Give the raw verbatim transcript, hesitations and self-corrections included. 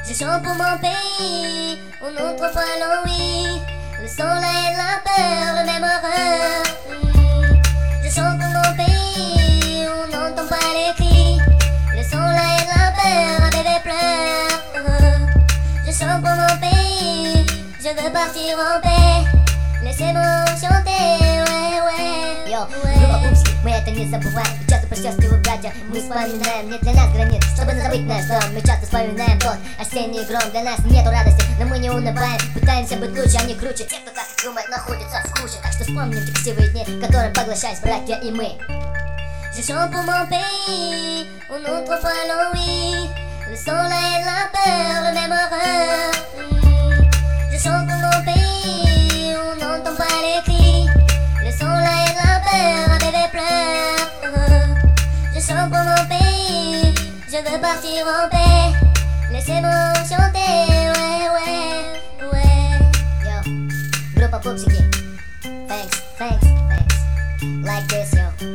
Je chante pour mon pays, on n'entre pas l'ennui. Le soleil et la peur, le même horreur. Je chante pour mon pays, on n'entend pas les cris. Le soleil et la peur, un bébé pleure. Je chante pour mon pays, je veux partir en paix. Laissez-moi chanter, ouais, ouais. Йо, группа Пупсики, мы это не забываем. И часто путешествуем, братья, мы вспоминаем. Нет для нас границ, чтобы не забыть наш дом. Мы часто вспоминаем тот осенний гром. Для нас нету радости, но мы не унываем. Пытаемся быть лучше, а не круче. Те, кто так думает, находятся в скуче. Так что вспомним те красивые дни, которым поглощались братья и мы. Je chante pour mon pays, on n'entre pas l'ennui. Le soleil et la peur, le même horreur. Je chante pour mon pays, on n'entend pas les cris. Le soleil et la peur, un bébé pleure. Je chante pour mon pays, je veux partir en paix. Laissez-moi chanter, ouais, ouais, ouais. Yo, группа Пупсики. Thanks, thanks, thanks. Like this, yo.